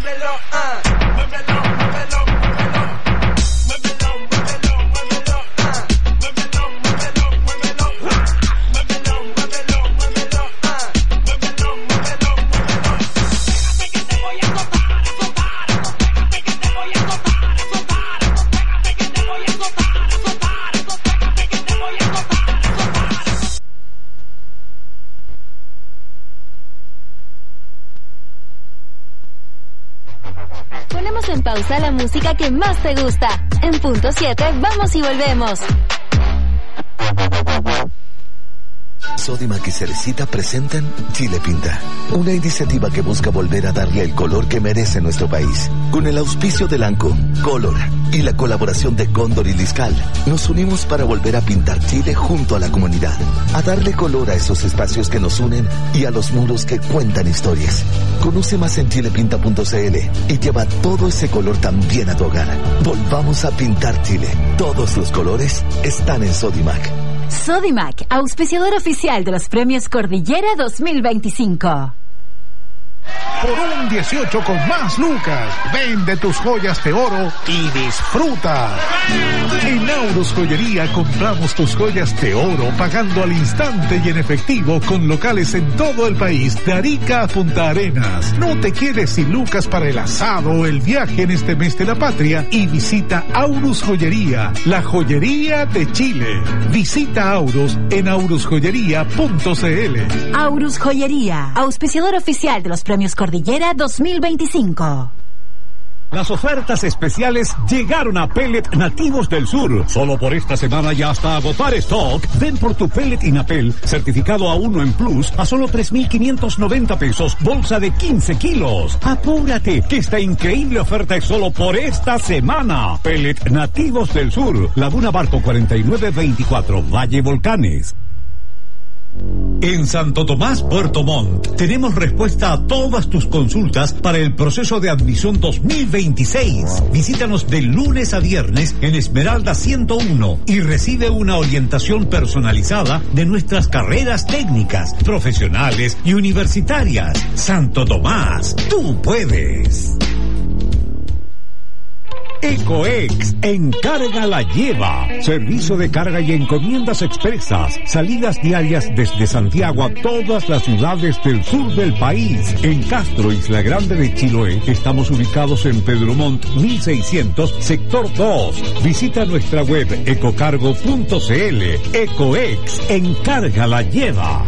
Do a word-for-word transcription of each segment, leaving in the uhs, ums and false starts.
muévelo, ah. Muévelo, muévelo, muévelo. Muévelo, muévelo, muévelo, ah. Muévelo, muévelo, muévelo. Muévelo, muévelo, muévelo, ah. Muévelo, muévelo, muévelo. Pégate que te voy a azotar, azotar. Pégate que te voy a azotar, azotar. Pégate que te voy a azotar, azotar. Pégate que te voy a azotar, azotar. Ponemos en pausa la música que más te gusta. En punto siete, vamos y volvemos. Sodimac y Cerecita presentan Chile Pinta, una iniciativa que busca volver a darle el color que merece nuestro país. Con el auspicio de Lanco, Color y la colaboración de Cóndor y Liscal, nos unimos para volver a pintar Chile junto a la comunidad, a darle color a esos espacios que nos unen y a los muros que cuentan historias. Conoce más en chilepinta punto cl y lleva todo ese color también a tu hogar. Volvamos a pintar Chile. Todos los colores están en Sodimac. Sodimac, auspiciador oficial de los premios Cordillera dos mil veinticinco. Por un dieciocho con más lucas, vende tus joyas de oro y disfruta. En Aurus Joyería compramos tus joyas de oro pagando al instante y en efectivo con locales en todo el país, de Arica a Punta Arenas. No te quedes sin lucas para el asado o el viaje en este mes de la patria y visita Aurus Joyería, la joyería de Chile. Visita Aurus en aurus joyería punto cl. Aurus Joyería, auspiciador oficial de los premios Cordillera dos mil veinticinco. Las ofertas especiales llegaron a Pellet Nativos del Sur. Solo por esta semana y hasta agotar stock, ven por tu pellet Inapel, certificado A uno en Plus, a solo tres mil quinientos noventa pesos, bolsa de quince kilos. Apúrate, que esta increíble oferta es solo por esta semana. Pellet Nativos del Sur, Laguna Barco cuarenta y nueve veinticuatro, Valle Volcanes. En Santo Tomás, Puerto Montt, tenemos respuesta a todas tus consultas para el proceso de admisión dos mil veintiséis. Visítanos de lunes a viernes en Esmeralda ciento uno y recibe una orientación personalizada de nuestras carreras técnicas, profesionales y universitarias. Santo Tomás, tú puedes. Ecoex, encarga la lleva. Servicio de carga y encomiendas expresas. Salidas diarias desde Santiago a todas las ciudades del sur del país. En Castro, Isla Grande de Chiloé, estamos ubicados en Pedro Montt mil seiscientos, sector dos. Visita nuestra web ecocargo punto cl. Ecoex, encarga la lleva.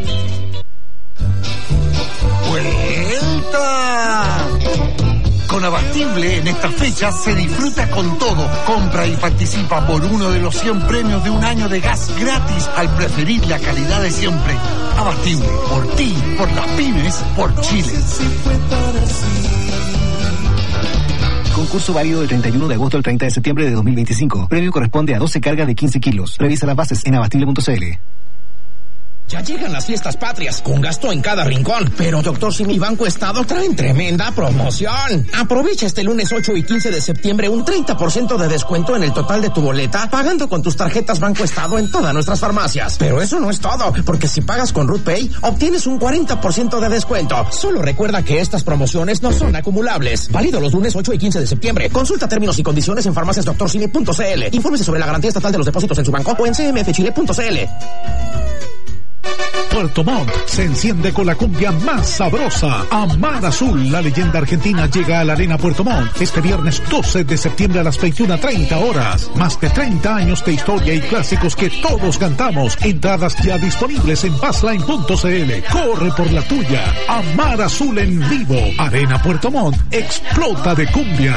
¡Vuelta! Con Abastible en esta fecha se disfruta con todo. Compra y participa por uno de los cien premios de un año de gas gratis al preferir la calidad de siempre. Abastible, por ti, por las pymes, por Chile. Concurso válido del treinta y uno de agosto al treinta de septiembre de dos mil veinticinco. Premio corresponde a doce cargas de quince kilos. Revisa las bases en abastible punto cl. Ya llegan las fiestas patrias, con gasto en cada rincón. Pero Doctor Simi Banco Estado traen tremenda promoción. Aprovecha este lunes ocho y quince de septiembre un treinta por ciento de descuento en el total de tu boleta, pagando con tus tarjetas Banco Estado en todas nuestras farmacias. Pero eso no es todo, porque si pagas con RootPay, obtienes un cuarenta por ciento de descuento. Solo recuerda que estas promociones no son acumulables. Válido los lunes ocho y quince de septiembre. Consulta términos y condiciones en farmacias doctor simi punto cl. Infórmese sobre la garantía estatal de los depósitos en su banco o en c m f chile punto c l. Puerto Montt se enciende con la cumbia más sabrosa. Amar Azul, la leyenda argentina, llega a la Arena Puerto Montt este viernes doce de septiembre a las veintiuna treinta horas. Más de treinta años de historia y clásicos que todos cantamos. Entradas ya disponibles en passline punto cl. Corre por la tuya. Amar Azul en vivo. Arena Puerto Montt explota de cumbia.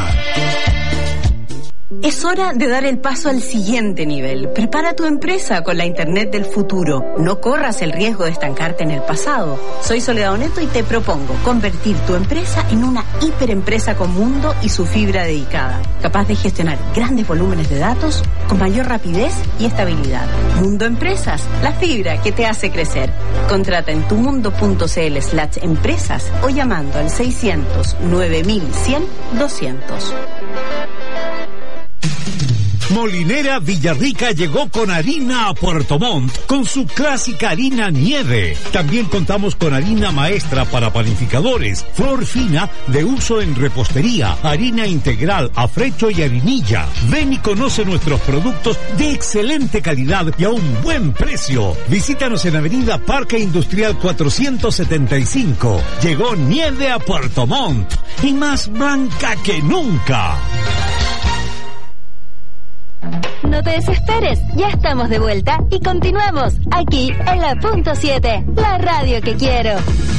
Es hora de dar el paso al siguiente nivel. Prepara tu empresa con la Internet del futuro. No corras el riesgo de estancarte en el pasado. Soy Soledad Oneto y te propongo convertir tu empresa en una hiperempresa con mundo y su fibra dedicada, capaz de gestionar grandes volúmenes de datos con mayor rapidez y estabilidad. Mundo Empresas, la fibra que te hace crecer. Contrata en tumundo punto cl slash empresas o llamando al seiscientos nueve mil cien doscientos. Molinera Villarrica llegó con harina a Puerto Montt, con su clásica harina nieve. También contamos con harina maestra para panificadores, flor fina de uso en repostería, harina integral, afrecho y harinilla. Ven y conoce nuestros productos de excelente calidad y a un buen precio. Visítanos en Avenida Parque Industrial cuatrocientos setenta y cinco. Llegó nieve a Puerto Montt y más blanca que nunca. No te desesperes, ya estamos de vuelta y continuamos aquí en la punto siete, la radio que quiero.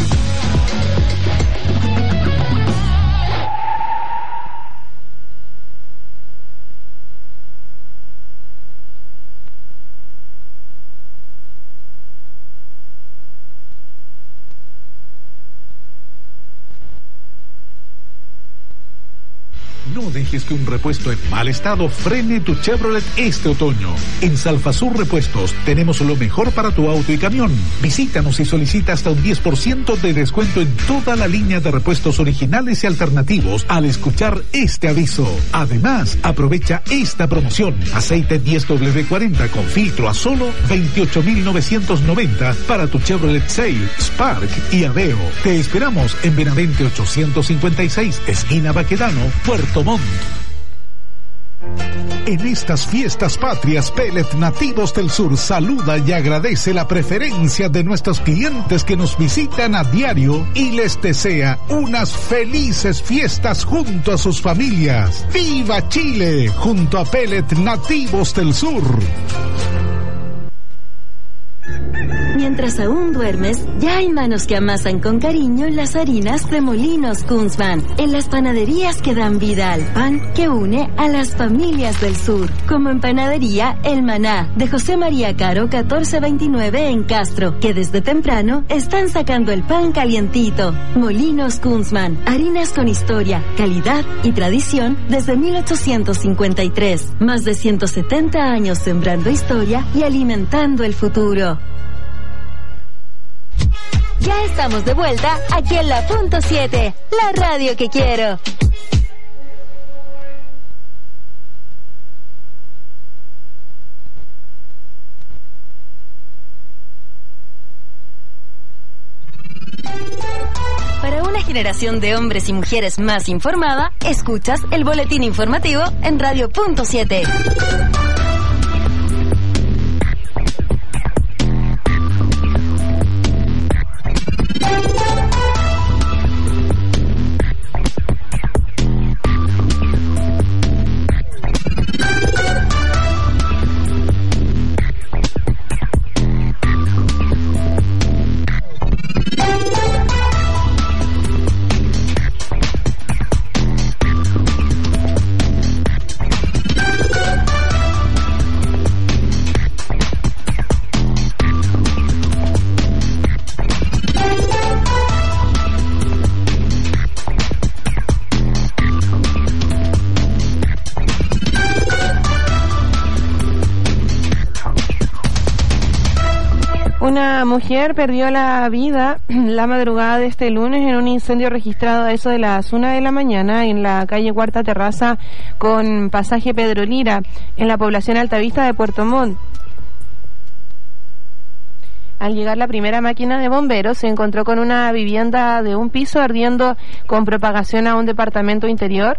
No dejes que un repuesto en mal estado frene tu Chevrolet este otoño. En Salfasur Repuestos tenemos lo mejor para tu auto y camión. Visítanos y solicita hasta un diez por ciento de descuento en toda la línea de repuestos originales y alternativos al escuchar este aviso. Además, aprovecha esta promoción. Aceite diez doble cuarenta con filtro a solo veintiocho mil novecientos noventa para tu Chevrolet Sail, Spark y Aveo. Te esperamos en Benavente ochocientos cincuenta y seis, esquina Baquedano, Puerto Montt. En estas fiestas patrias, Pellet Nativos del Sur saluda y agradece la preferencia de nuestros clientes que nos visitan a diario y les desea unas felices fiestas junto a sus familias. ¡Viva Chile! Junto a Pellet Nativos del Sur. Mientras aún duermes, ya hay manos que amasan con cariño las harinas de Molinos Kunzman, en las panaderías que dan vida al pan que une a las familias del sur, como en Panadería El Maná, de José María Caro catorce veintinueve en Castro, que desde temprano están sacando el pan calientito. Molinos Kunzman, harinas con historia, calidad y tradición desde mil ochocientos cincuenta y tres, más de ciento setenta años sembrando historia y alimentando el futuro. Ya estamos de vuelta aquí en la punto siete, la radio que quiero. Para una generación de hombres y mujeres más informada, escuchas el boletín informativo en Radio Punto siete. Una mujer perdió la vida la madrugada de este lunes en un incendio registrado a eso de las una de la mañana en la calle Cuarta Terraza con pasaje Pedro Lira, en la población Altavista de Puerto Montt. Al llegar la primera máquina de bomberos, se encontró con una vivienda de un piso ardiendo con propagación a un departamento interior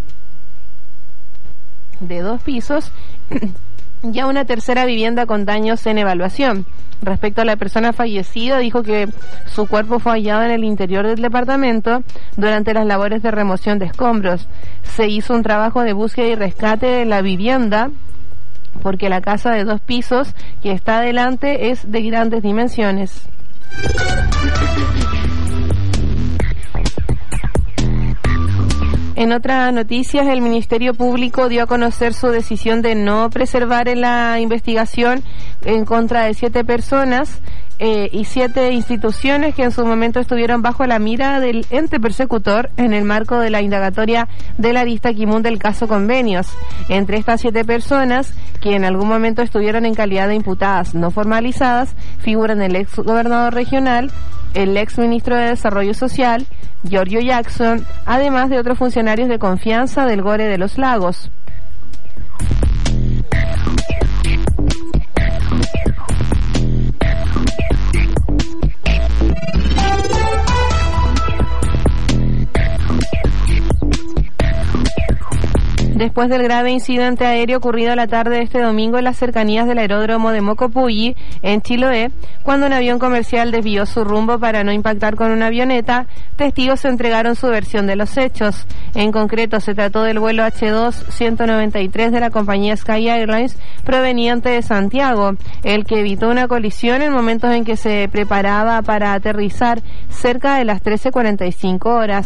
de dos pisos y a una tercera vivienda con daños en evaluación. Respecto a la persona fallecida, dijo que su cuerpo fue hallado en el interior del departamento durante las labores de remoción de escombros. Se hizo un trabajo de búsqueda y rescate de la vivienda porque la casa de dos pisos que está adelante es de grandes dimensiones. En otras noticias, el Ministerio Público dio a conocer su decisión de no preservar en la investigación en contra de siete personas eh, y siete instituciones que en su momento estuvieron bajo la mira del ente persecutor en el marco de la indagatoria de la arista Quimún del caso Convenios. Entre estas siete personas, que en algún momento estuvieron en calidad de imputadas no formalizadas, figuran el ex gobernador regional, el ex ministro de Desarrollo Social, Giorgio Jackson, además de otros funcionarios de confianza del Gore de los Lagos. Después del grave incidente aéreo ocurrido la tarde de este domingo en las cercanías del aeródromo de Mocopulli, en Chiloé, cuando un avión comercial desvió su rumbo para no impactar con una avioneta, testigos entregaron su versión de los hechos. En concreto, se trató del vuelo H dos ciento noventa y tres de la compañía Sky Airlines proveniente de Santiago, el que evitó una colisión en momentos en que se preparaba para aterrizar cerca de las trece cuarenta y cinco horas.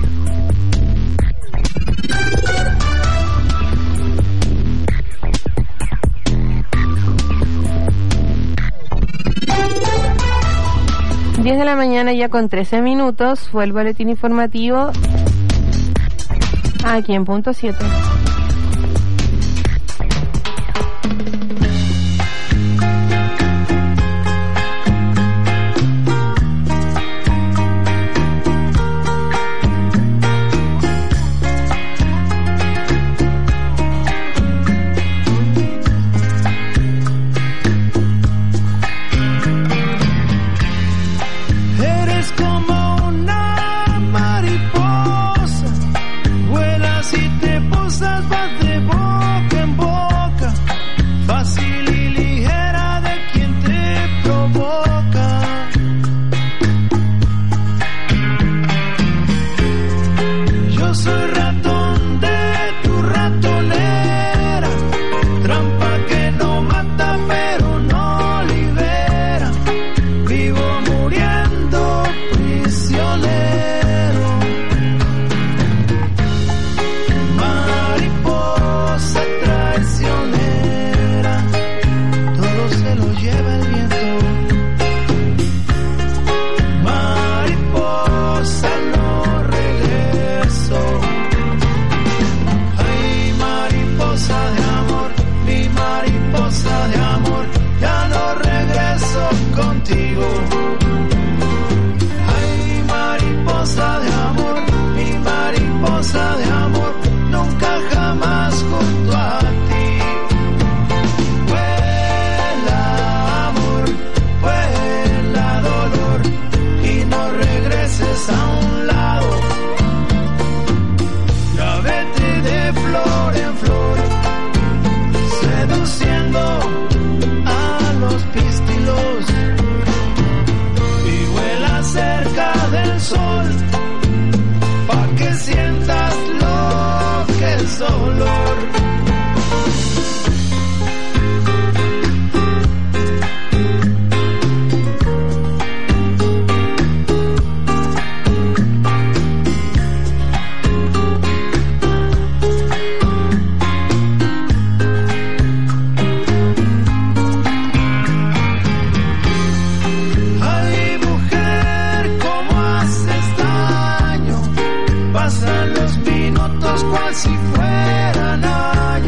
diez de la mañana ya con trece minutos, fue el boletín informativo aquí en punto siete. Pasan los minutos cual si fueran años.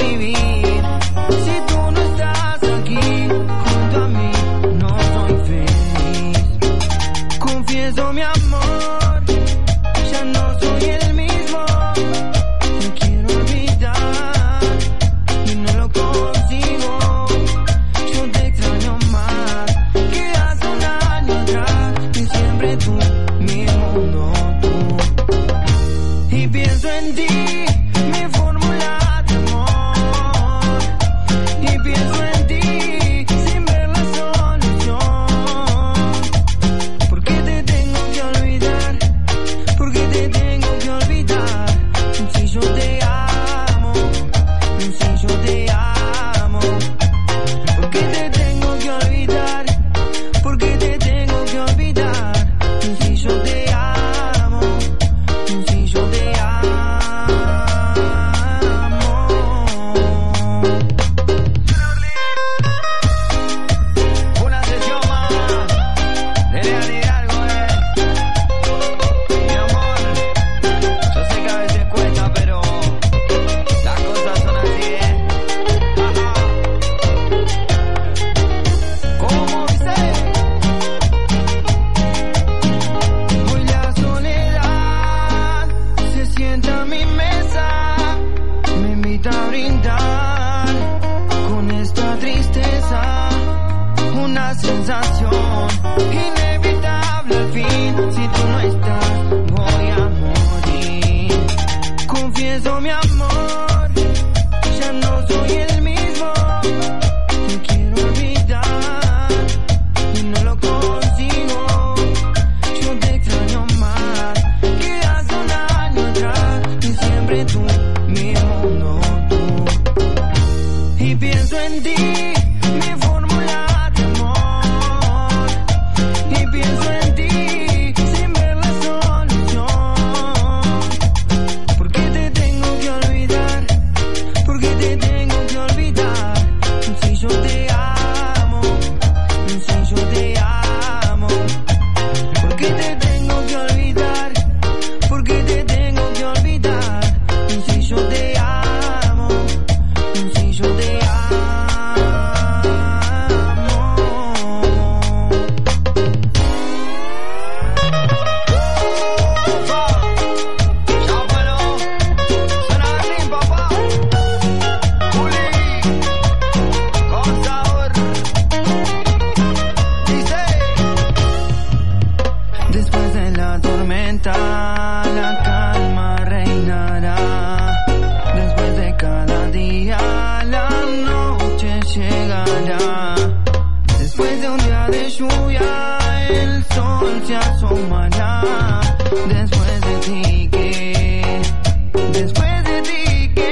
vivir. Si tú no estás aquí junto a mí, no soy feliz. Confieso mi amor, ya no soy el mismo. Te quiero olvidar y no lo consigo. Yo te extraño más que hace un año atrás. Y siempre tú, mi mundo, tú. Y pienso en ti, mi fórmula de amor. Y pienso en ti sin ver la solución. ¿Por qué te tengo que olvidar? ¿Por qué te tengo que olvidar? Si yo te amo, si yo te amo. ¿Por qué te tengo que olvidar? ¿Por qué te tengo que olvidar? Si yo te amo, si yo te amo. Una sesión más de realidad, güey. Mi amor, yo sé que a veces cuesta, pero las cosas son así, ¿eh? Ajá. ¿Cómo dice? Hoy la soledad se sienta a mi mesa, me invita a brindar con esta tristeza, una sensación inevitable al fin. Si tú no estás, voy a morir. Confieso mi amor, ya no soy el mismo. Te quiero olvidar y no lo consigo. Yo te extraño más que hace un año atrás. Y siempre tú, mi mundo, tú. Y pienso en ti, mi fórmula de amor. Y pienso en ti sin ver la solución. ¿Por qué te tengo que olvidar? ¿Por qué te tengo que olvidar? Si yo te amo, si yo te amo. ¿Por qué te tengo que olvidar? ¿Por qué te tengo que olvidar? Si yo te amo, si yo te amo. Ya bueno, suena el ring, papá. Juli, con sabor. Dice: después de la tormenta, la calma reinará. Después de cada día, la noche llegará. Después de un día de lluvia, el sol se asomará. Después de ti, ¿qué? Después de ti, ¿qué?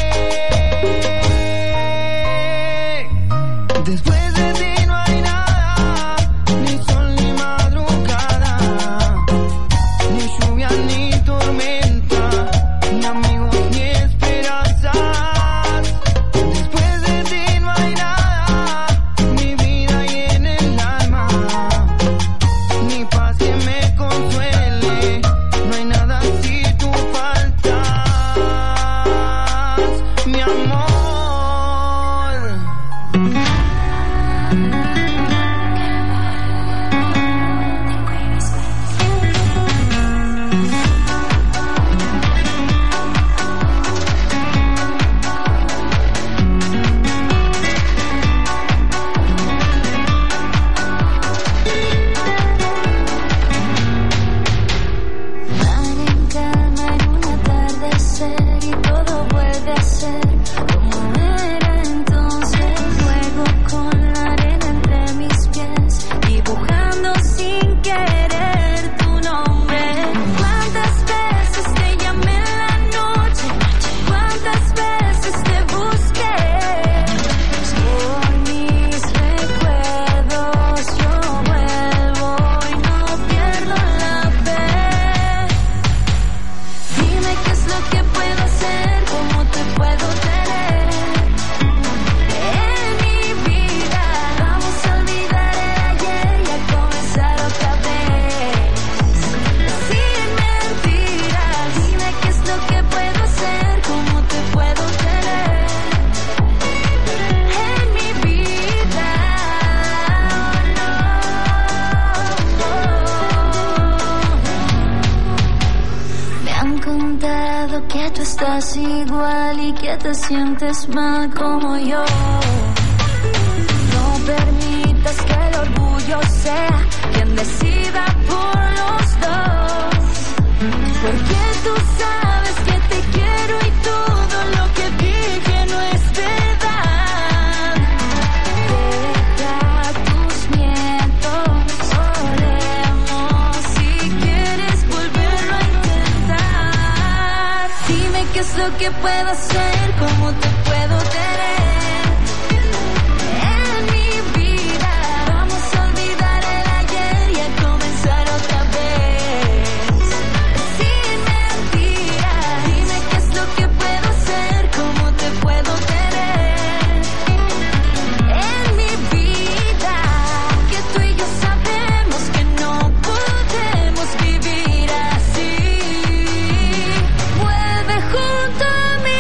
Después de ti no hay nada, ni sol ni madrugada, ni lluvia ni tormenta, ni amigos ni esperanzas. Después de ti no hay nada, ni vida y en el alma, ni paz que me que te sientes mal como yo. No permitas que el orgullo sea quien decida por los dos, porque tú sabes que te quiero y todo lo que dije no es verdad. Deja tus miedos, oremos si quieres volverlo a intentar. Dime qué es lo que puedo hacer, cómo te puedo tener en mi vida. Vamos a olvidar el ayer y a comenzar otra vez. Sin mentiras, dime qué es lo que puedo hacer, cómo te puedo tener en mi vida. Que tú y yo sabemos que no podemos vivir así. Vuelve junto a mí.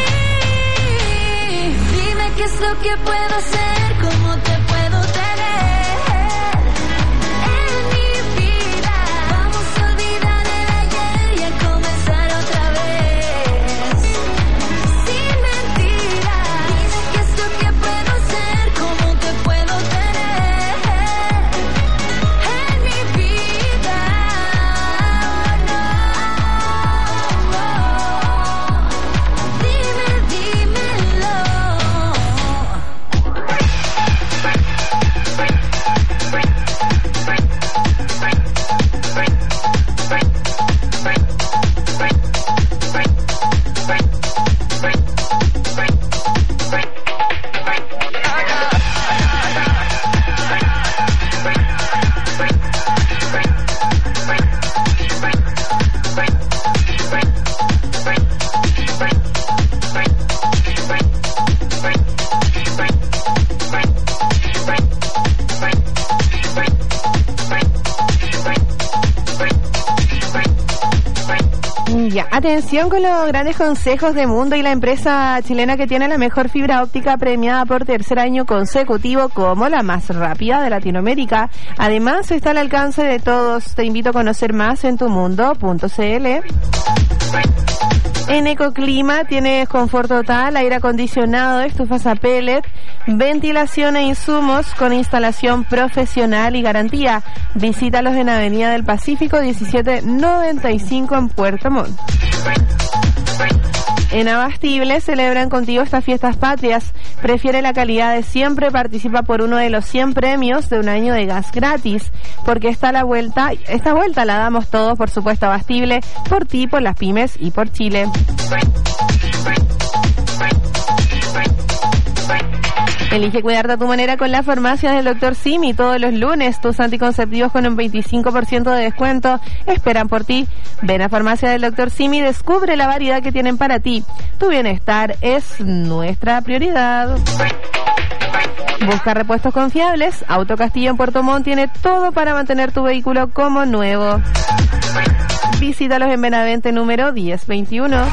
Dime qué es lo que puedo hacer, cómo te puedo tener en mi vida. Vamos a olvidar el ayer y a comenzar otra vez. Sin mentiras, dime qué es lo que puedo hacer, cómo te puedo tener en mi vida. No, dime, dímelo. Ya, atención con los grandes consejos de Mundo y la empresa chilena que tiene la mejor fibra óptica premiada por tercer año consecutivo como la más rápida de Latinoamérica. Además, está al alcance de todos. Te invito a conocer más en tumundo punto cl. En Ecoclima tienes confort total, aire acondicionado, estufas a pellet, ventilación e insumos con instalación profesional y garantía. Visítalos en Avenida del Pacífico diecisiete noventa y cinco en Puerto Montt. En Abastible celebran contigo estas fiestas patrias. Prefiere la calidad de siempre, participa por uno de los cien premios de un año de gas gratis, porque está la vuelta, esta vuelta la damos todos, por supuesto, Abastible, por ti, por las pymes y por Chile. Elige cuidarte a tu manera con las farmacias del doctor Simi. Todos los lunes tus anticonceptivos con un veinticinco por ciento de descuento esperan por ti. Ven a Farmacia del doctor Simi y descubre la variedad que tienen para ti. Tu bienestar es nuestra prioridad. Busca repuestos confiables. Auto Castillo en Puerto Montt tiene todo para mantener tu vehículo como nuevo. Visítalos en Benavente número diez veintiuno.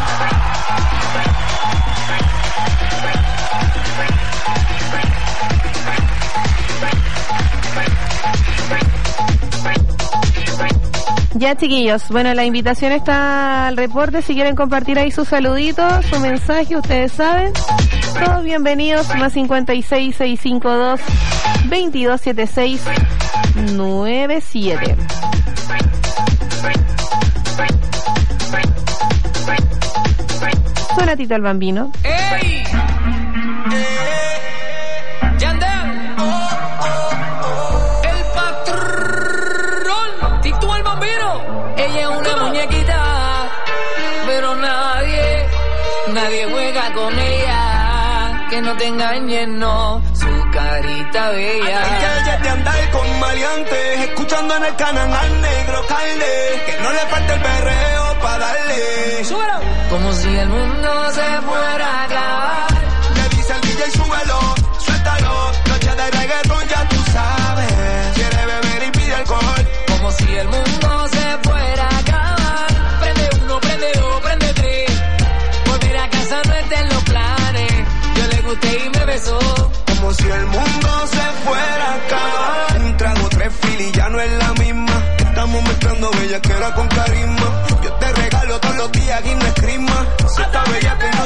Ya, chiquillos, bueno, la invitación está al reporte. Si quieren compartir ahí sus saluditos, su mensaje, ustedes saben. Todos bienvenidos. Más cincuenta y seis, seiscientos cincuenta y dos, veintidós setenta y seis noventa y siete. Suena Tito el Bambino. ¡Ey! Yandel. El patrón. Tito el Bambino. Ella es una muñequita, pero nadie, nadie juega con ella. Que no te engañen, no. Su carita bella. Hay calles de andar con maleantes, escuchando en el canal al negro calde. Que no le falta el perreo pa' darle. ¡Súbelo! Como si el mundo se fuera a acabar. Le dice al D J, súbelo, suéltalo. Noche de reggaetón, ya tú sabes. Quiere beber y pide alcohol. Como si el mundo se fuera a acabar. Prende uno, prende dos, prende tres. Volver a casa no está en los planes. Yo le gusté y me besó. Como si el mundo se fuera a acabar. Un trago, tres filis, ya no es la misma. Estamos mezclando bellaquera con carisma. Yo te regalo todos los días y no escrima. Si está bella que no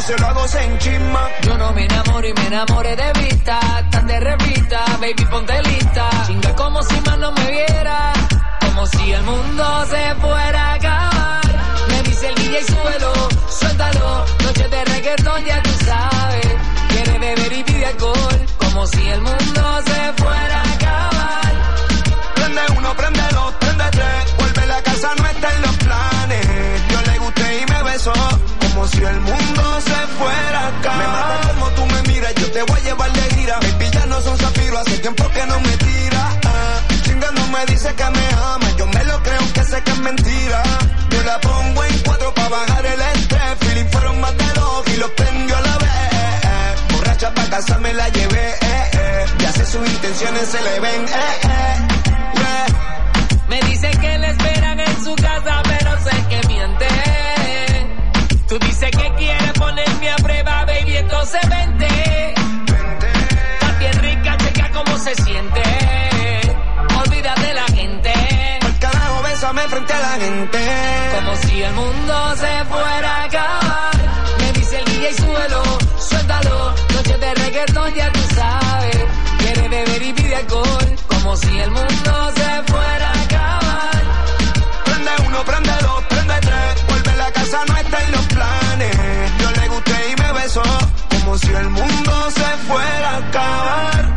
se lo hago sin chisma. Yo no me enamoro y me enamoré de vista, tan de revista, baby ponte lista. Chinga como si más no me viera, como si el mundo se fuera a acabar. Me dice el D J suelo, suéltalo, noche de reggaetón ya tú sabes. Quiere beber y pide alcohol, como si el mundo se fuera a acabar. Prende uno, prende dos, prende tres, vuelve la casa no está en los planes. Yo le gusté y me besó, como si el mundo se fuera a acabar. Me mata como tú me miras, yo te voy a llevar de gira. Baby, ya no son zafiros, hace tiempo que no me tira. Ah, chingando me dice que me ama, yo me lo creo que sé que es mentira. Yo la pongo en cuatro pa' bajar el estrés. Feeling fueron más de dos y los prendió a la vez. Borracha pa' casa me la llevé, eh, eh. Ya sé sus intenciones se le ven, eh, eh. Yeah. Me dice que le esperan en su casa, pero sé que miente. Tú dices que quieres ponerme a prueba, baby, entonces vente. Estás bien rica, checa cómo se siente. Olvídate de la gente. Por carajo, bésame frente a la gente. Como si el mundo se fuera a acabar. Me dice el D J suelo, suéltalo, noche de reggaetón ya tú sabes. Quiere beber y pide alcohol, como si el mundo se fuera a acabar. Prende uno, prende dos, prende tres, vuelve la casa no está en los planes. Yo le gusté y me besó, como si el mundo se fuera a acabar.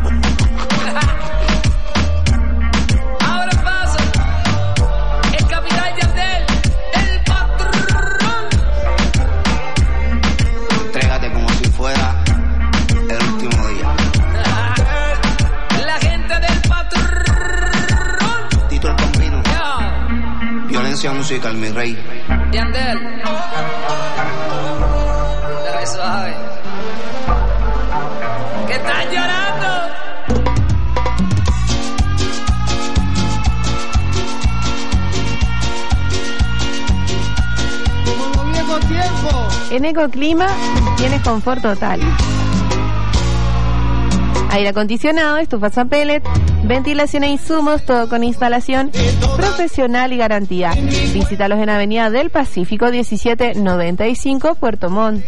Ahora paso, el capitán Yandel, el patrón. Entrégate como si fuera el último día. La gente del patrón. Tito el Bambino. Violencia musical, mi rey. Yandel. Dale suave. ¿Qué están llorando? Como los viejos tiempos. En Ecoclima tienes confort total. Aire acondicionado, estufas a pellet, ventilación e insumos, todo con instalación profesional y garantía. Visítalos en Avenida del Pacífico diecisiete noventa y cinco, Puerto Montt.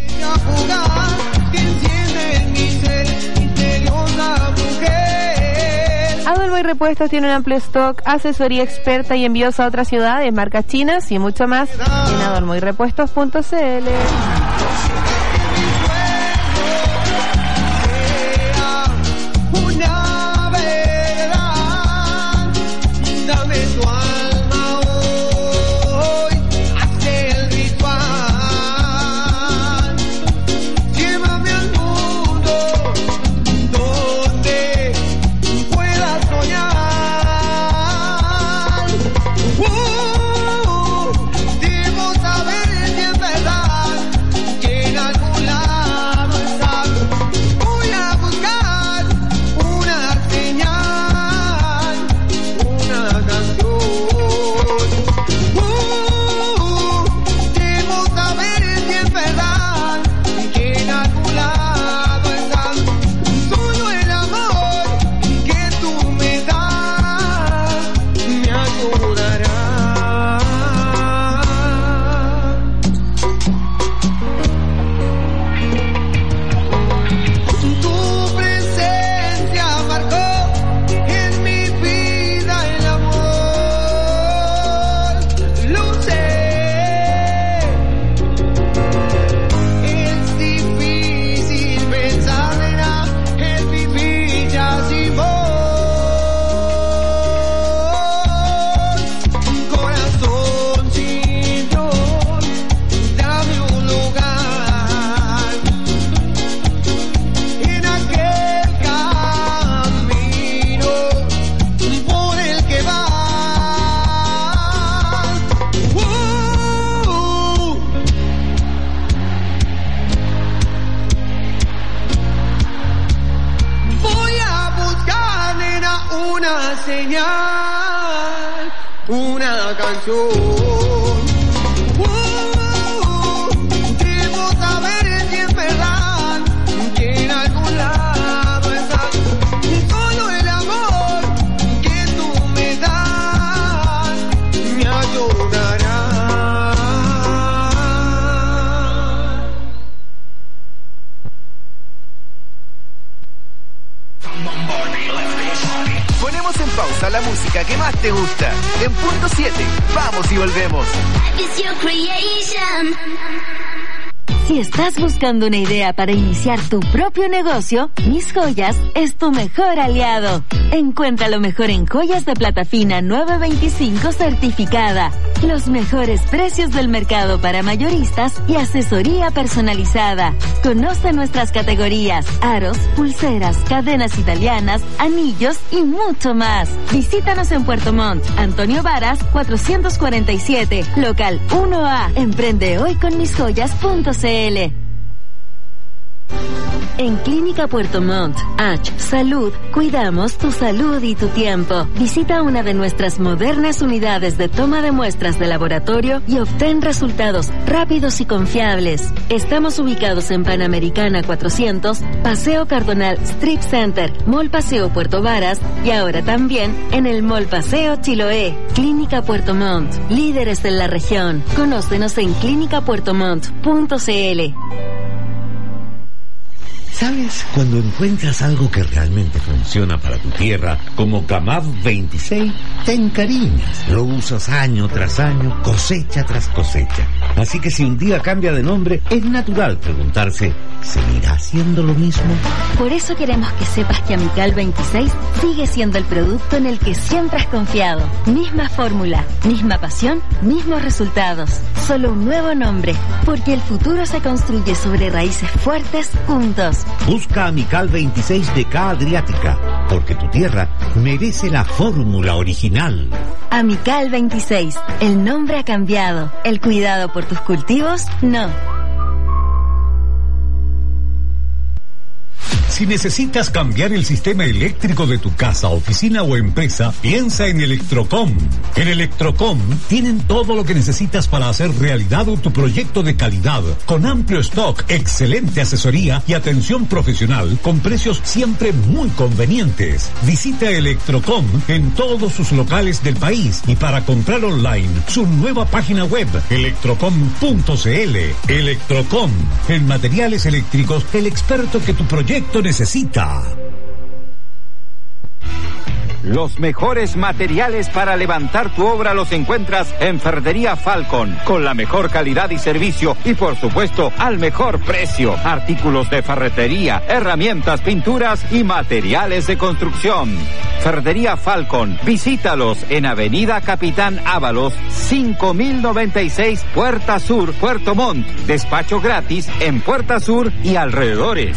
Adolmo y Repuestos tiene un amplio stock, asesoría experta y envíos a otras ciudades, marcas chinas y mucho más en adolmo y repuestos punto c l. señal, una canción. Debo saber si es verdad que en algún lado estás. Solo el amor que tú me das me ayudará. Ponemos en pausa la música que más te gusta. En punto siete, vamos y volvemos. Si estás buscando una idea para iniciar tu propio negocio, Mis Joyas es tu mejor aliado. Encuentra lo mejor en joyas de plata fina nueve veinticinco certificada. Los mejores precios del mercado para mayoristas y asesoría personalizada. Conoce nuestras categorías: aros, pulseras, cadenas italianas, anillos y mucho más. Visítanos en Puerto Montt, Antonio Varas cuatrocientos cuarenta y siete, local uno A. Emprende hoy con mis joyas punto c l. En Clínica Puerto Montt, H Salud, cuidamos tu salud y tu tiempo. Visita una de nuestras modernas unidades de toma de muestras de laboratorio y obtén resultados rápidos y confiables. Estamos ubicados en Panamericana cuatrocientos, Paseo Cardonal Strip Center, Mall Paseo Puerto Varas y ahora también en el Mall Paseo Chiloé. Clínica Puerto Montt, líderes en la región. Conócenos en clínica puerto montt punto c l. ¿Sabes? Cuando encuentras algo que realmente funciona para tu tierra, como Camab veintiséis, te encariñas. Lo usas año tras año, cosecha tras cosecha. Así que si un día cambia de nombre, es natural preguntarse, ¿seguirá siendo lo mismo? Por eso queremos que sepas que Amical veintiséis sigue siendo el producto en el que siempre has confiado. Misma fórmula, misma pasión, mismos resultados. Solo un nuevo nombre, porque el futuro se construye sobre raíces fuertes juntos. Busca Amical veintiséis de K Adriática, porque tu tierra merece la fórmula original. Amical veintiséis, el nombre ha cambiado, el cuidado por tus cultivos, no. Si necesitas cambiar el sistema eléctrico de tu casa, oficina o empresa, piensa en Electrocom. En Electrocom tienen todo lo que necesitas para hacer realidad tu proyecto de calidad, con amplio stock, excelente asesoría y atención profesional, con precios siempre muy convenientes. Visita Electrocom en todos sus locales del país y para comprar online, su nueva página web, electrocom punto c l. Electrocom, en materiales eléctricos, el experto que tu proyecto necesita. Los mejores materiales para levantar tu obra los encuentras en Ferretería Falcon, con la mejor calidad y servicio y por supuesto al mejor precio. Artículos de ferretería, herramientas, pinturas y materiales de construcción. Ferretería Falcon, visítalos en Avenida Capitán Ábalos, cinco mil noventa y seis, Puerta Sur, Puerto Montt. Despacho gratis en Puerta Sur y alrededores.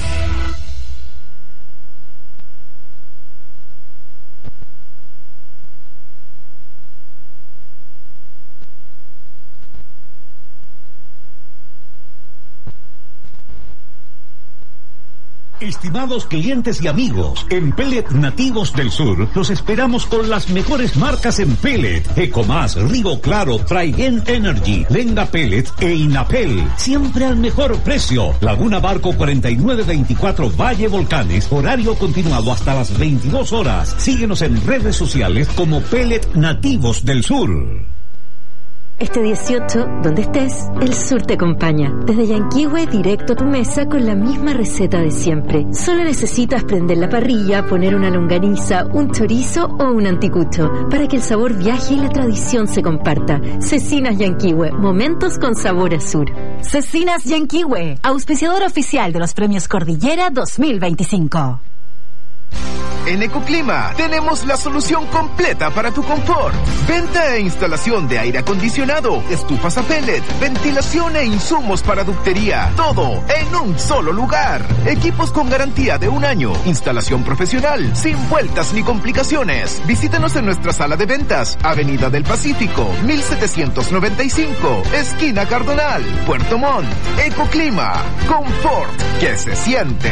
Estimados clientes y amigos, en Pellet Nativos del Sur los esperamos con las mejores marcas en pellet: Ecomás, Rigo Claro, Traigen Energy, Lenga Pellet e Inapel, siempre al mejor precio. Laguna Barco cuarenta y nueve veinticuatro Valle Volcanes, horario continuado hasta las veintidós horas. Síguenos en redes sociales como Pellet Nativos del Sur. Este dieciocho, donde estés, el sur te acompaña. Desde Yanquihue, directo a tu mesa con la misma receta de siempre. Solo necesitas prender la parrilla, poner una longaniza, un chorizo o un anticucho, para que el sabor viaje y la tradición se comparta. Cecinas Yanquihue, momentos con sabor a sur. Cecinas Yanquihue, auspiciador oficial de los premios Cordillera dos mil veinticinco. En Ecoclima tenemos la solución completa para tu confort. Venta e instalación de aire acondicionado, estufas a pellet, ventilación e insumos para ductería. Todo en un solo lugar. Equipos con garantía de un año. Instalación profesional, sin vueltas ni complicaciones. Visítanos en nuestra sala de ventas, Avenida del Pacífico, mil setecientos noventa y cinco, esquina Cardonal, Puerto Montt. Ecoclima, confort que se siente.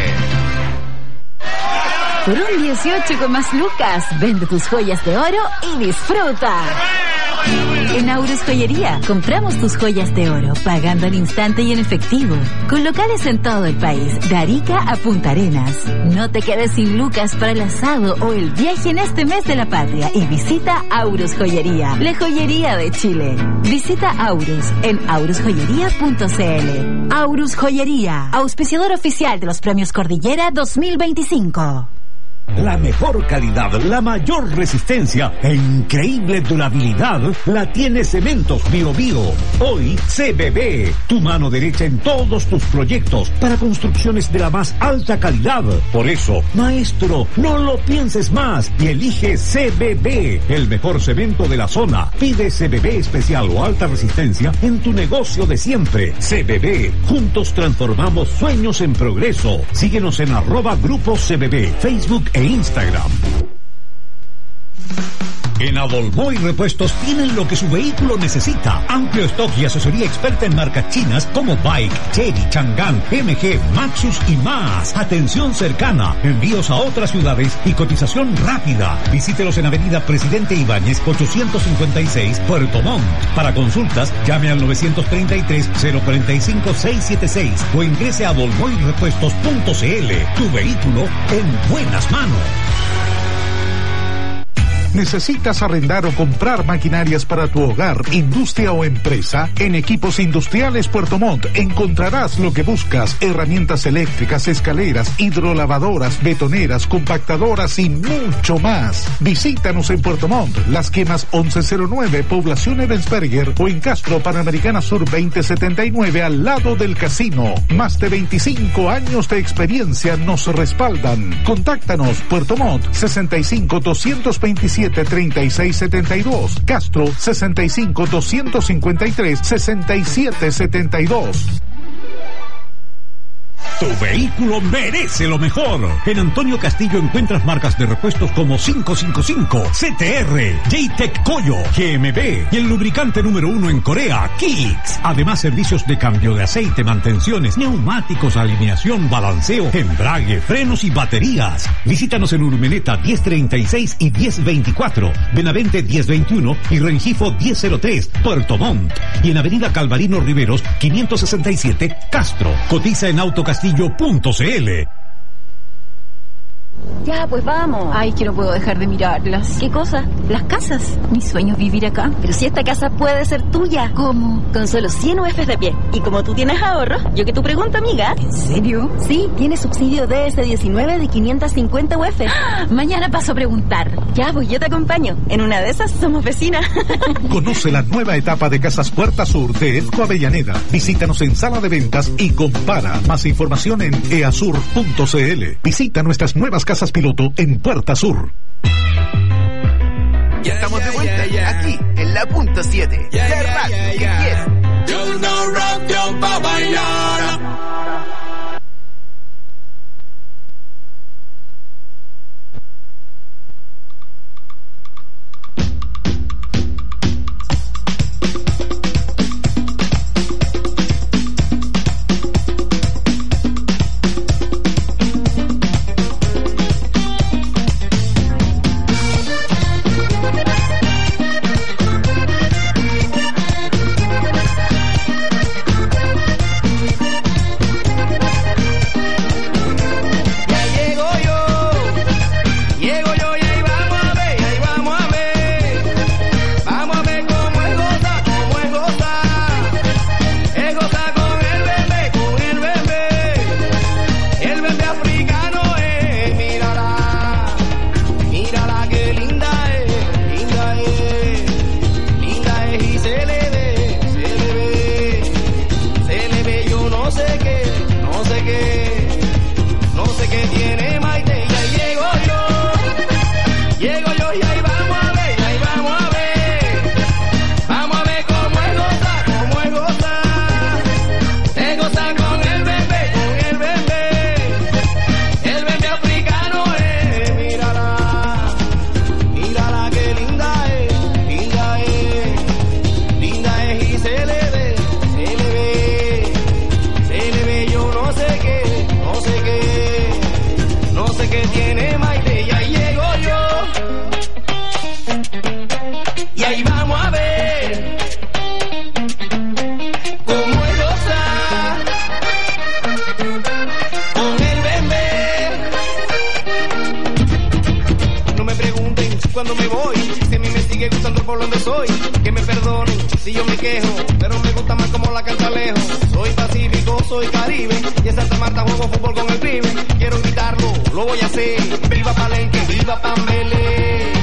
Por un dieciocho con más lucas, vende tus joyas de oro y disfruta. En Aurus Joyería, compramos tus joyas de oro, pagando al instante y en efectivo, con locales en todo el país, de Arica a Punta Arenas. No te quedes sin lucas para el asado o el viaje en este mes de la patria y visita Aurus Joyería, la joyería de Chile. Visita Aurus en aurus joyería punto c l. Aurus Joyería, auspiciador oficial de los premios Cordillera dos mil veinticinco. La mejor calidad, la mayor resistencia e increíble durabilidad la tiene Cementos Bio Bio. Hoy C B B, tu mano derecha en todos tus proyectos para construcciones de la más alta calidad. Por eso, maestro, no lo pienses más y elige C B B, el mejor cemento de la zona. Pide C B B especial o alta resistencia en tu negocio de siempre. C B B, juntos transformamos sueños en progreso. Síguenos en arroba Grupo C B B, Facebook e Instagram. En Avolboy Repuestos tienen lo que su vehículo necesita. Amplio stock y asesoría experta en marcas chinas como Bike, Chery, Chang'an, M G, Maxus y más. Atención cercana, envíos a otras ciudades y cotización rápida. Visítelos en Avenida Presidente Ibáñez ochocientos cincuenta y seis, Puerto Montt. Para consultas, llame al nueve treinta y tres, cero cuarenta y cinco, seiscientos setenta y seis o ingrese a avolboy repuestos punto c l. Tu vehículo en buenas manos. ¿Necesitas arrendar o comprar maquinarias para tu hogar, industria o empresa? En Equipos Industriales Puerto Montt encontrarás lo que buscas: herramientas eléctricas, escaleras, hidrolavadoras, betoneras, compactadoras y mucho más. Visítanos en Puerto Montt, Las Quemas once cero nueve, Población Ebensberger, o en Castro, Panamericana Sur veinte setenta y nueve, al lado del casino. Más de veinticinco años de experiencia nos respaldan. Contáctanos: Puerto Montt, sesenta y cinco, doscientos veintisiete, treinta y seis setenta y dos, Castro, sesenta y cinco, doscientos cincuenta y tres, sesenta y siete setenta y dos. Tu vehículo merece lo mejor. En Antonio Castillo encuentras marcas de repuestos como cinco cinco cinco, C T R, J-Tech Koyo, G M B y el lubricante número uno en Corea, Kicks. Además, servicios de cambio de aceite, mantenciones, neumáticos, alineación, balanceo, embrague, frenos y baterías. Visítanos en Urmeneta diez treinta y seis y diez veinticuatro, Benavente diez veintiuno y Rengifo diez cero tres, Puerto Montt. Y en Avenida Calvarino Riveros quinientos sesenta y siete, Castro. Cotiza en autocastillo punto c l. Ya, pues vamos. Ay, que no puedo dejar de mirarlas. ¿Qué cosa? Las casas. Mi sueño es vivir acá. Pero si esta casa puede ser tuya. ¿Cómo? Con solo cien U Fs de pie. Y como tú tienes ahorro, yo que tu pregunta, amiga. ¿En serio? Sí, tiene subsidio D S diecinueve de quinientos cincuenta U F. ¡Ah! Mañana paso a preguntar. Ya, pues yo te acompaño. En una de esas somos vecinas. Conoce la nueva etapa de Casas Puerta Sur de Edco Avellaneda. Visítanos en sala de ventas y compara. Más información en easur punto c l. Visita nuestras nuevas casas piloto en Puerta Sur. Ya estamos de vuelta, yeah, yeah. Aquí en la punto siete, yeah, la yeah, radio yeah, yeah. que quieres. Yo no rock, yo pa' bailar. cuando me voy. Si a mí me sigue gustando por donde soy, que me perdonen si yo me quejo, pero me gusta más como la canta lejos. Soy pacífico, soy caribe, y en Santa Marta juego fútbol con el pibe. Quiero gritarlo, lo voy a hacer. viva Palenque, viva Pambele.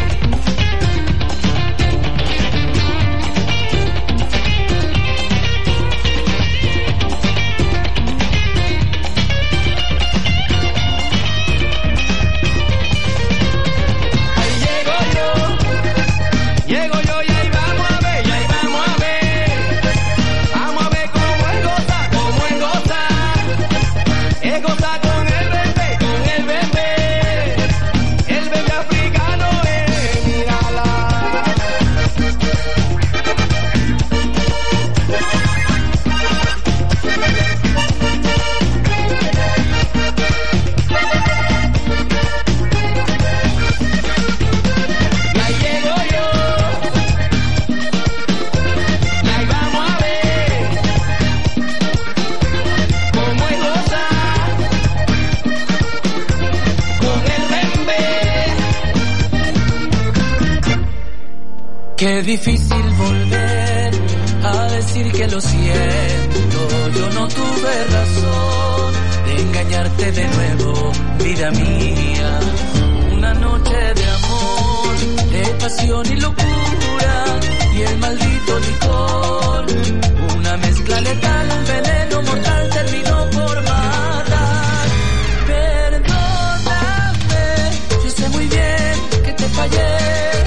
Llego yo y ahí vamos a ver, y ahí vamos a ver. Vamos a ver cómo él goza, cómo él goza. Él goza con el bebé, con el bebé. El bebé africano es, mírala. Y ahí llego yo. Qué difícil volver a decir que lo siento. Yo no tuve razón de engañarte de nuevo, vida mía. Una noche de amor, de pasión y locura, y el maldito licor. Una mezcla letal, un veneno mortal terminó por matar. Perdóname, yo sé muy bien que te fallé.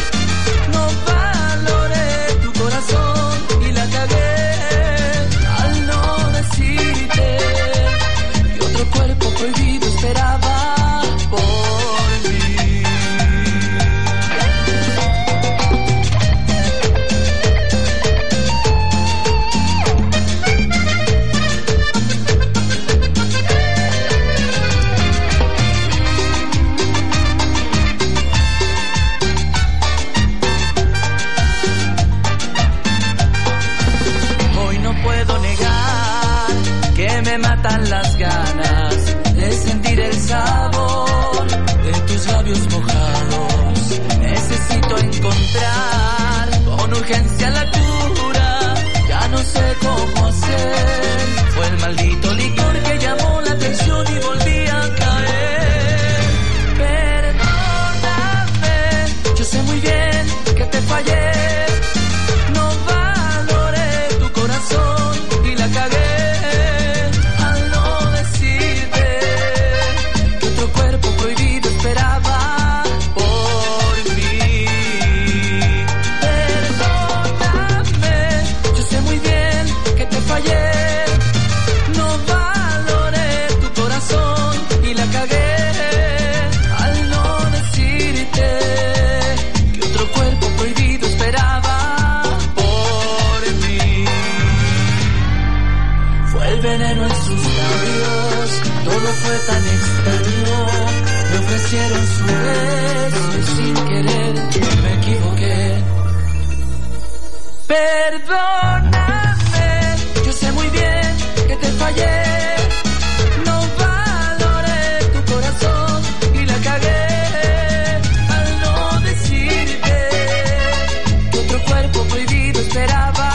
Y la cagué al no decirte que otro cuerpo prohibido esperaba por mí. Me matan las ganas de sentir el sabor de tus labios mojados. Necesito encontrar con urgencia la cura. Ya no sé cómo hacer. Fue el maldito licor que llamó la atención y volví a caer. Perdóname, yo sé muy bien que te fallé. No valoré tu corazón y la cagué. Esperaba por mí. Perdóname, yo sé muy bien que te fallé. No valoré tu corazón y la cagué al no decirte que otro cuerpo prohibido esperaba por mí. Fue el veneno en sus labios, todo fue tan extraño. Me ofrecieron su beso y sin querer me equivoqué. Perdóname, yo sé muy bien que te fallé. No valoré tu corazón y la cagué al no decirte que otro cuerpo prohibido esperaba.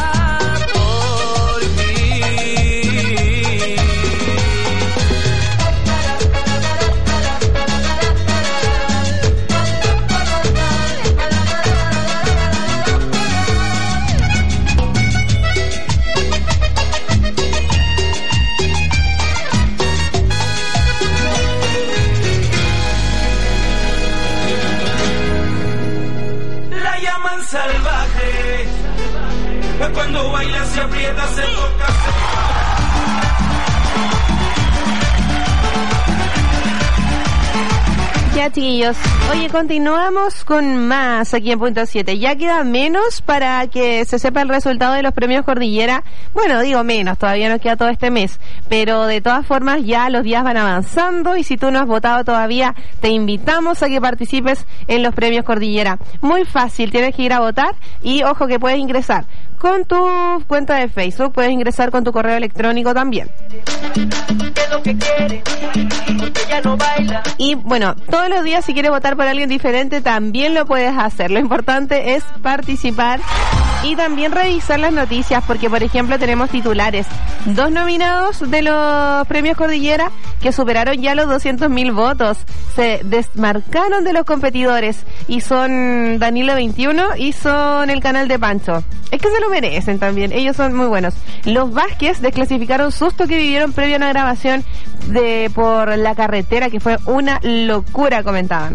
Salvaje, cuando baila se aprieta, se toca. Ya, chiquillos, oye, continuamos con más aquí en Punto siete. Ya queda menos para que se sepa el resultado de los premios Cordillera. Bueno, digo menos, todavía nos queda todo este mes, pero de todas formas ya los días van avanzando y si tú no has votado todavía, te invitamos a que participes en los premios Cordillera. Muy fácil, tienes que ir a votar y ojo que puedes ingresar con tu cuenta de Facebook. Puedes ingresar con tu correo electrónico también. Y bueno, todos los días si quieres votar por alguien diferente también lo puedes hacer. Lo importante es participar y también revisar las noticias, porque por ejemplo tenemos titulares. Dos nominados de los premios Cordillera que superaron ya los doscientos mil votos. Se desmarcaron de los competidores y son Danilo veintiuno y son el canal de Pancho. Es que se lo merecen también, ellos son muy buenos. Los Vázquez desclasificaron susto que vivieron previo a una grabación de por la carretera, que fue una locura, comentaban.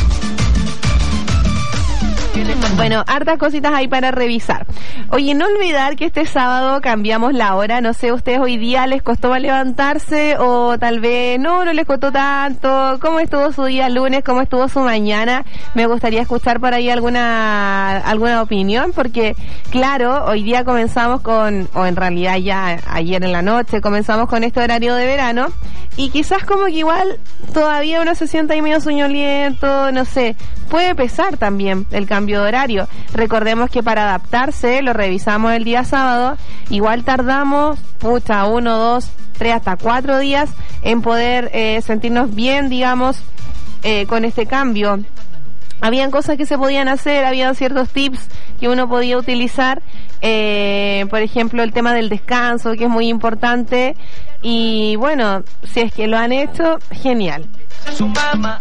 Bueno, hartas cositas ahí para revisar. Oye, no olvidar que este sábado cambiamos la hora. No sé, ustedes hoy día les costó más levantarse o tal vez no, no les costó tanto. ¿Cómo estuvo su día lunes? ¿Cómo estuvo su mañana? Me gustaría escuchar por ahí alguna alguna opinión, porque claro, hoy día comenzamos con, o en realidad ya ayer en la noche comenzamos con este horario de verano, y quizás como que igual todavía uno se sienta ahí medio soñoliento, no sé, puede pesar también el cambio de horario. Recordemos que para adaptarse, lo revisamos el día sábado, igual tardamos, pucha, uno, dos, tres, hasta cuatro días en poder eh, sentirnos bien, digamos, eh, con este cambio. Habían cosas que se podían hacer, había ciertos tips que uno podía utilizar, eh, por ejemplo el tema del descanso, que es muy importante, y bueno, si es que lo han hecho, genial. Su mamá.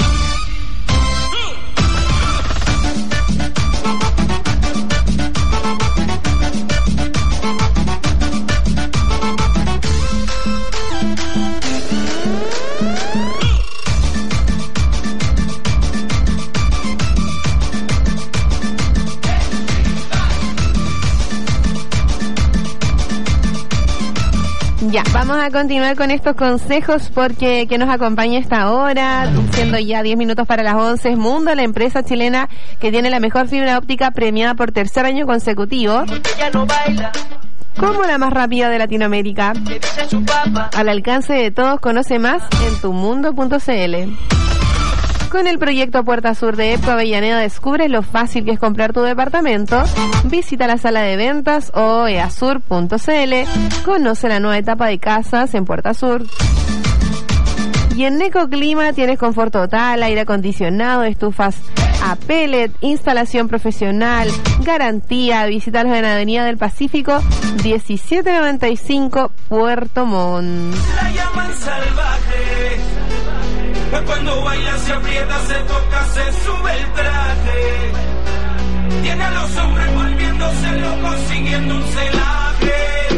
Ya, vamos a continuar con estos consejos porque que nos acompaña esta hora, siendo ya diez minutos para las once, es Mundo, la empresa chilena que tiene la mejor fibra óptica premiada por tercer año consecutivo como la más rápida de Latinoamérica. Al alcance de todos, conoce más en tumundo punto cl. Con el proyecto Puerta Sur de EPCO Avellaneda descubre lo fácil que es comprar tu departamento. Visita la sala de ventas o easur punto cl. Conoce la nueva etapa de casas en Puerta Sur. Y en Ecoclima tienes confort total, aire acondicionado, estufas a pellet, instalación profesional, garantía. Visítalos en Avenida del Pacífico diecisiete noventa y cinco, Puerto Montt. La llaman salvaje. Cuando baila se aprieta, se toca, se sube el traje. Tiene a los hombres volviéndose locos, siguiendo un celaje.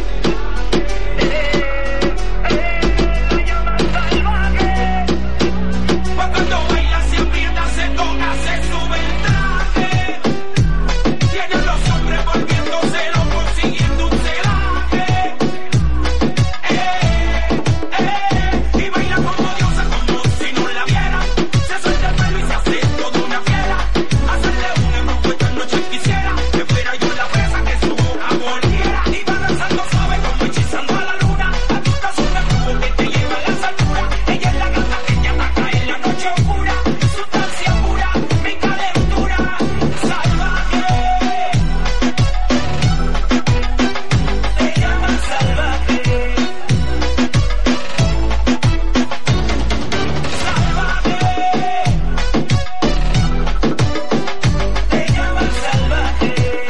Cuando baila se aprieta, se toca, se sube el traje. Tiene a los hombres volviéndose locos, siguiendo un celaje. Eh, eh, y baila como diosa, como si no la viera. Se suelta el pelo y se hace toda una fiera. Hacerle un embrujo esta noche quisiera que fuera yo la presa que su boca volviera. Y va danzando suave como hechizando a la luna. A tu caso un embrujo que te lleva a las alturas. Ella es la gata que te ataca en la noche oscura. Sustancia pura, mi calentura salvaje. Te llaman salvaje. Salvaje. Te llaman salvaje.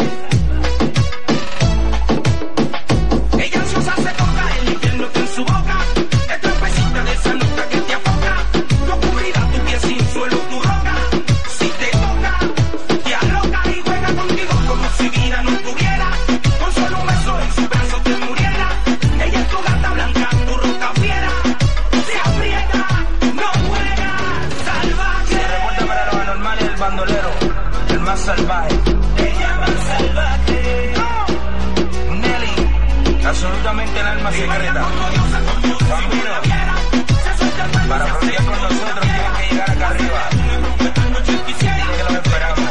Ella ansiosa se toca, el infierno está en su boca. Es trapecita de esa nota que te afoca. No cubrirá tu pie sin suelo, tu roca. Si te toca, te aloca y juega contigo como si vida no tuviera. Con solo un beso en su brazo te muriera. Ella es tu gata blanca, tu roca fiera. Se aprieta, no juega, salvaje. Se reporta para los anormales el bandolero, el más salvaje. Te llaman salvaje. Nelly, absolutamente el alma secreta. Bambino, para frontear con nosotros tienes que llegar acá arriba. Dile que los esperamos.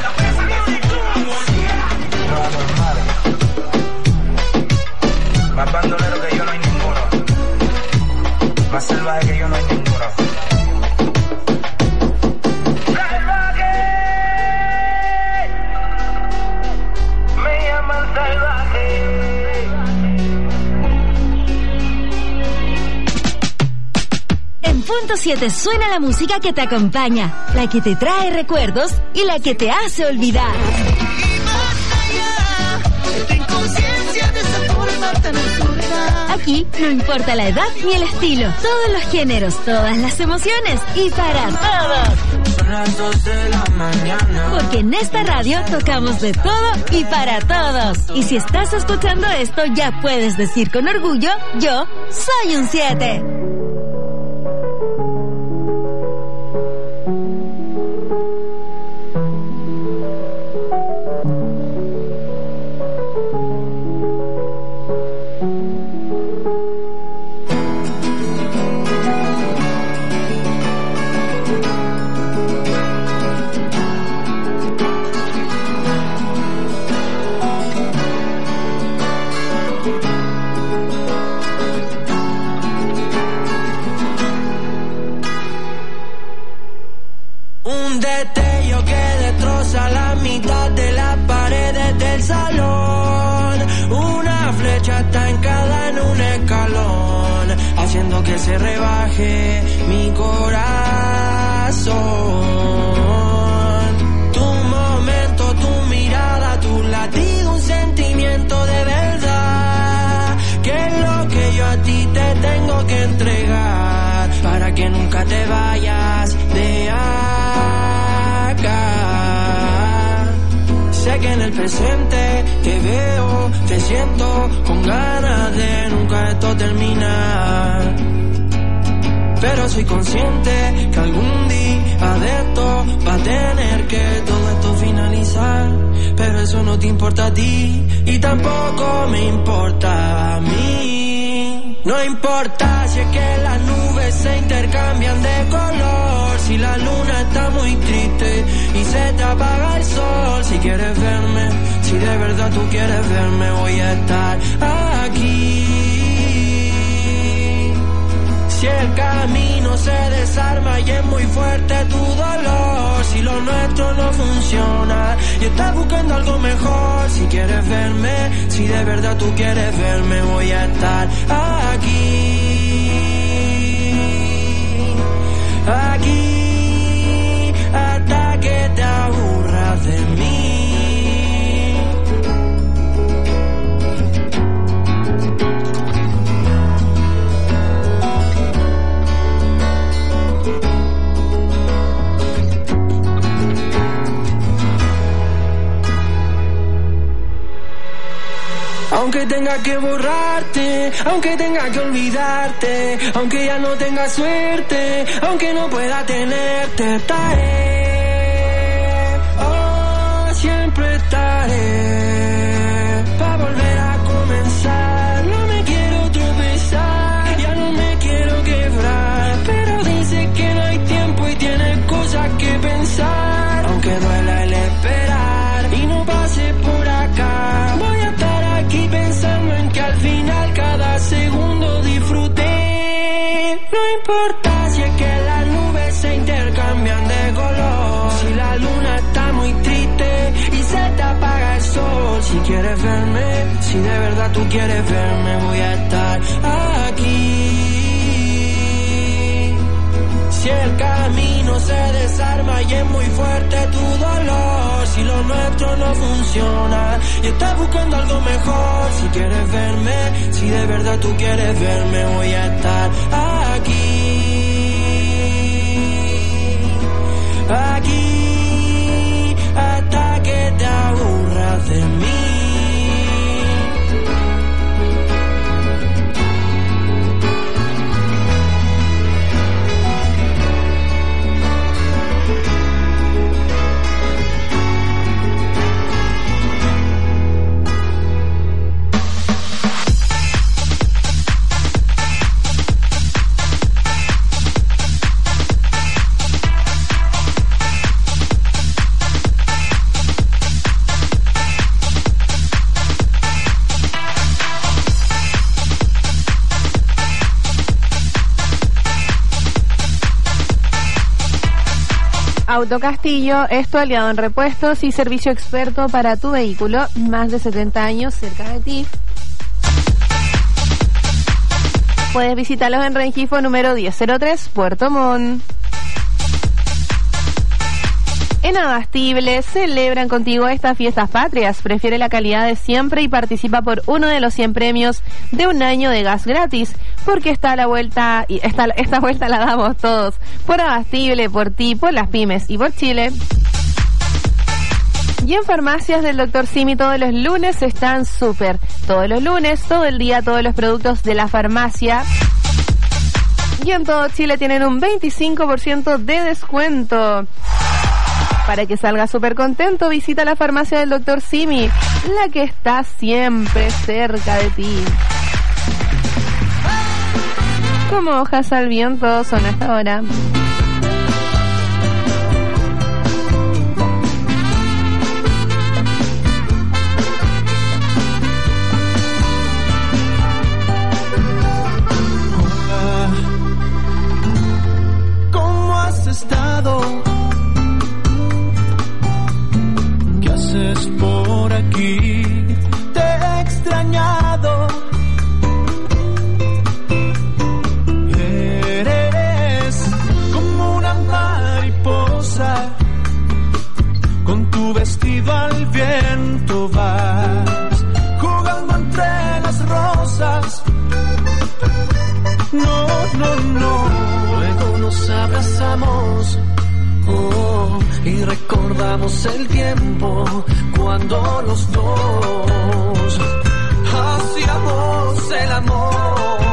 Los anormales. Más bandolero que yo no hay ninguno. Más salvaje que yo no hay ninguno. ¡Salvaje! Me llaman salvaje. siete suena la música que te acompaña, la que te trae recuerdos y la que te hace olvidar. Aquí no importa la edad ni el estilo, todos los géneros, todas las emociones y para todos. Porque en esta radio tocamos de todo y para todos. Y si estás escuchando esto, ya puedes decir con orgullo, yo soy un siete. Que se rebaje mi corazón. Tu momento, tu mirada, tu latido, un sentimiento de verdad. Que es lo que yo a ti te tengo que entregar para que nunca te vayas de acá. Sé que en el presente te veo, te siento con ganas de nunca esto terminar. Pero soy consciente que algún día de esto va a tener que todo esto finalizar. Pero eso no te importa a ti y tampoco me importa a mí. No importa si es que las nubes se intercambian de color, si la luna está muy triste y se te apaga el sol. Si quieres verme, si de verdad tú quieres verme, voy a estar aquí. Si el camino se desarma y es muy fuerte tu dolor, si lo nuestro no funciona y estás buscando algo mejor, si quieres verme, si de verdad tú quieres verme, voy a estar aquí, aquí, hasta que te aburras de mí. Aunque tenga que borrarte, aunque tenga que olvidarte, aunque ya no tenga suerte, aunque no pueda tenerte, estaré, oh, siempre estaré, pa' volver a comenzar. No me quiero tropezar, ya no me quiero quebrar, pero dice que no hay tiempo y tienes cosas que pensar, aunque duela el esperar y no pase por acá. Voy a estar aquí pensando en que al final cada segundo disfruté. No importa si es que las nubes se intercambian de color, si la luna está muy triste y se te apaga el sol. Si quieres verme, si de verdad tú quieres verme, voy a estar aquí. Si el camino se desarma y es muy fuerte tu dolor, si lo nuestro no funciona y estás buscando algo mejor, si quieres verme, si de verdad tú quieres verme, voy a estar aquí, aquí, hasta que te aburras de mí. Autocastillo es tu aliado en repuestos y servicio experto para tu vehículo. Más de setenta años cerca de ti. Puedes visitarlos en Rengifo número diez cero tres, Puerto Montt. En Abastible celebran contigo estas fiestas patrias. Prefiere la calidad de siempre y participa por uno de los cien premios de un año de gas gratis. Porque está a la vuelta, y esta, esta vuelta la damos todos. Por Abastible, por ti, por las pymes y por Chile. Y en farmacias del doctor Simi todos los lunes están súper. Todos los lunes, todo el día, todos los productos de la farmacia. Y en todo Chile tienen un veinticinco por ciento de descuento. Para que salga súper contento, visita la farmacia del doctor Simi, la que está siempre cerca de ti. Como hojas al viento son hasta ahora. ¿Cómo has estado? ¿Qué haces por aquí? Te he extrañado. Eres como una mariposa, con tu vestido al viento vas, jugando entre las rosas. No, no, no. Luego nos abrazamos, oh, y recordamos el tiempo cuando los dos hacíamos el amor.